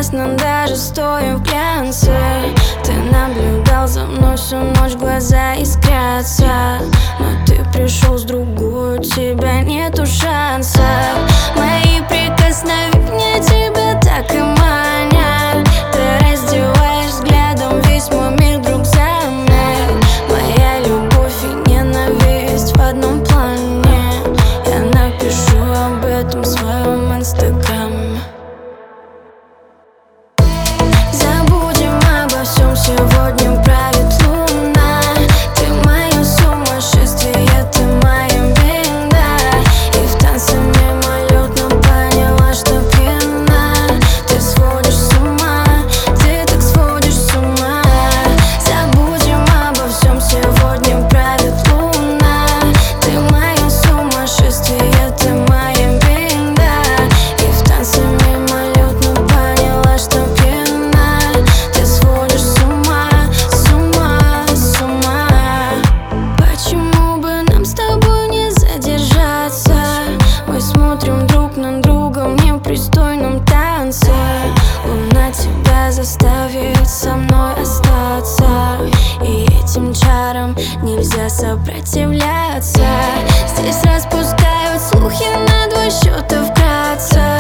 прекрасна, даже стоя в глянце. Ты наблюдал за мной всю ночь, глаза искрятся. Но ты пришел с другой, у тебя нету шанса. Мои прикосновения тебя так и манят. Ты раздеваешь взглядом весь мой мир, друг, замер. Моя любовь и ненависть в одном плане. Я напишу об этом в своем инстаграме. Забудем обо всем, сегодня правит луна. Ты мое сумасшествие, ты моя беда. И в танце мимолетно поняла, что пьяна. Ты сводишь с ума, ты так сводишь с ума. Забудем обо всем, сегодня правит луна. Ты мое сумасшествие, ты моя беда. И в танце мимолетно поняла, что пьяна. Ты сводишь с ума, с ума, с ума. Почему бы нам с тобой не задержаться? Мы смотрим друг на друга в непристойном танце. Луна тебя заставит со мной остаться. И этим чарам нельзя сопротивляться. Здесь распускают слухи на два счета вкратце.